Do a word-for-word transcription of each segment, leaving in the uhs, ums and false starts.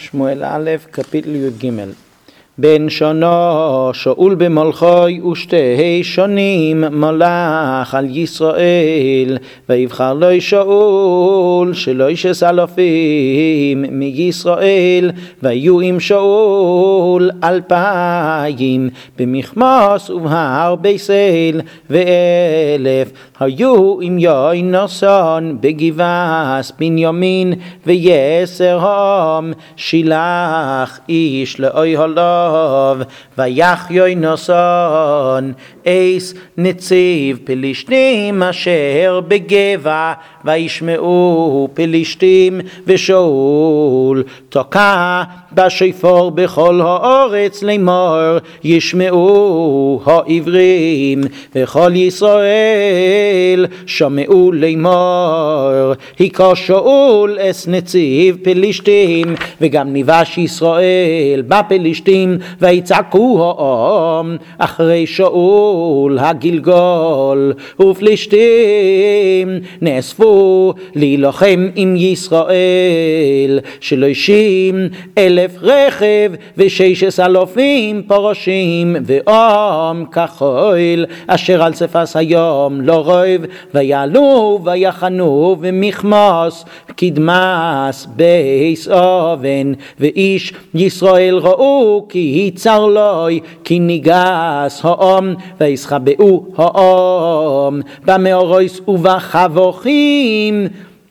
שמואל א', קפיטל י"ג. בן שנה שאול במלכי ושתי שנים מלך על ישראל, ויבחר לו שאול שלוש אלפים מישראל, ויהיו עם שאול אלפיים במכמוס ובהר ביסל, ואלף היו עם יונתן בגבעת בנימין, ויסרם שילח איש לאוהליו, ויחיה יונתן אס נציב פלישתים אשר בגבע, וישמעו פלישתים, ושאול תקע בשופר בכל הארץ לאמור, ישמעו העברים וכל ישראל שמעו לאמור, היכה שאול אס נציב פלישתים, וגם ניבש ישראל בפלישתים, ויצעקו העם אחרי שאול הגלגול, ופלישתים נאספו להילחם עם ישראל, שלושים אלף רכב ושש אלפים פרשים, ועם כחול אשר על שפת הים לא רוב, ויעלו ויחנו במכמוס קדמת בית אבן, ואיש ישראל ראו כי צר לו, כי ניגס העם, ויסחבאו העם במאורס ובחבוכים,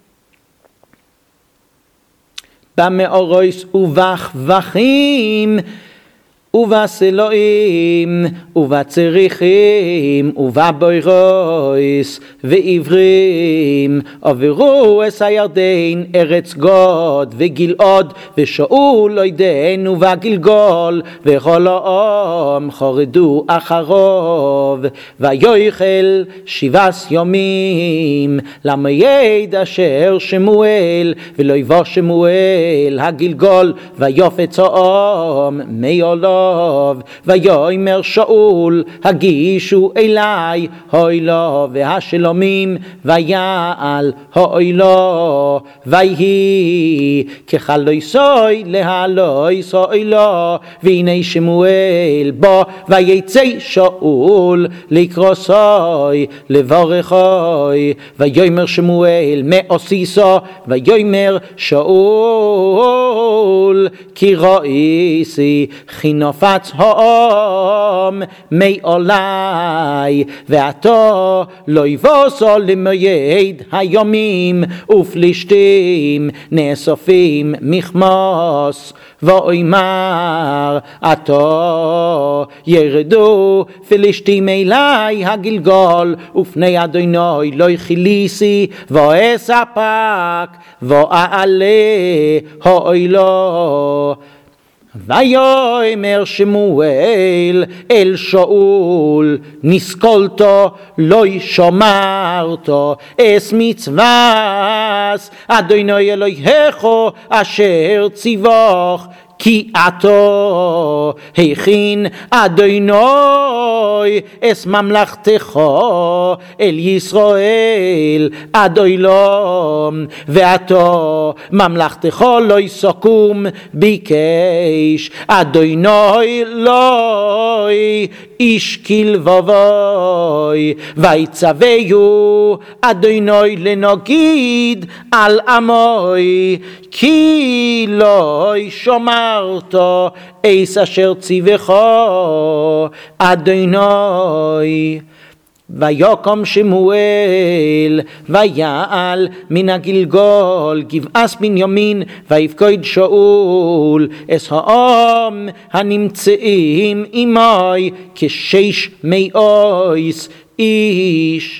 במאורס ובחבכים ובסלועים ובצריחים ובבוירוס ועברים, עברו את הירדן ארץ גוד וגלעד, ושאול לא ידן ובגלגול, וכל העם חרדו אחריו, ויאכל שבעת ימים למועד אשר שמואל, ולא יבוא שמואל הגלגול, ויופץ העם מעולו, ויאמר שאול הגישו אלי האלה והשלומים, ויעל האלה, ויהי כחלויסוי להלויס האלה, והנה שמואל בא, ויצא שאול לקרוסוי לברכוי, ויאמר שמואל מעשיסו, ויאמר שאול כי ראיתי חינופת העם מעולי, ועתה לא יבוסו למועד הימים, ופלישתים נאספים מכמוס, ואומר עתה ירדו פלישתים אלי הגלגול, ופני אדוני לא יחיליסי, ואספק ואעלה האלה. ויאמר שמואל אל שאול נסכלתו לא שמרתו אס מצוות אדוני אלוהיך אשר ציווך, כי עתה הכין אדוני אס ממלכתך אל ישראל עד עולם, ועתה ממלכתך לא יסכום, ביקש אדוני לא איש כלבבוי, ויצווהו אדוני לנגיד על עמוי, כי לא שמרת אס אשר ציווך אדוני. ויקום שמואל ויעל מן הגלגול גבעת בנימין, ויפקוד שאול אס העם הנמצאים עמי כשש מאות איש,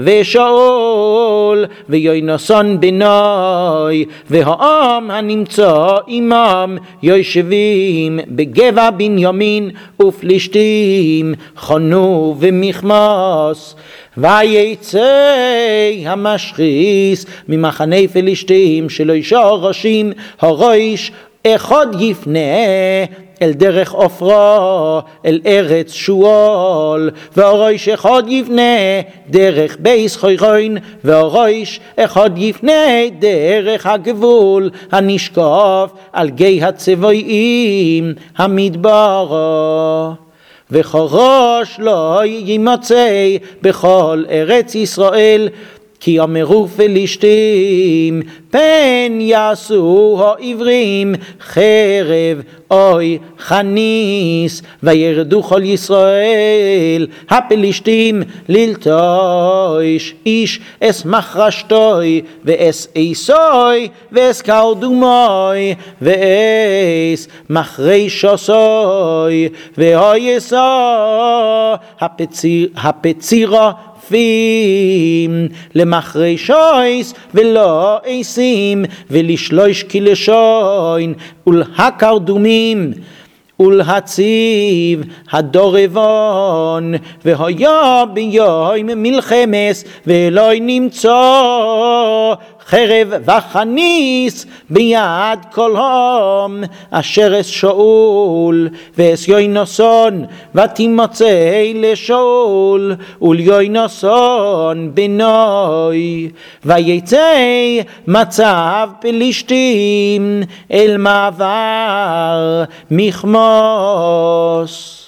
ושאול ויונתן בני והעם הנמצא עמם יושבים בגבע בנימין, ופלישתים חנו במכמוס. ויצא המשחיס ממחנה פלישתים שלושה ראשים, הראש אחד יפנה אל דרך עופרה, אל ארץ שועל, והראש אחד יבנה דרך בייס חוירוין, והראש אחד יבנה דרך הגבול הנשקף על גיא הצבועים המדברה. וחורש לא יימצא בכל ארץ ישראל, כי אמרו פלישתים פן יעשו העברים חרב אוי חניס, וירדו כל ישראל הפלישתים ללטוש איש אס מחרשתוי ואס איסוי ואס קרדומוי ואס מחרשוסוי והויסו הפציר, הפצירה פים למחרשויס ולא עשים ולשלוש כלשוין ולהקרדומים ולהציב הדורבון, והיה ביום מלחמס ולא נמצא חרב וחניס ביד כל העם אשר אס שאול ואס יוינוסון ותימצא לשאול וליוינוסון בנוי, ויצא מצב פלישתים אל מעבר מכמוס.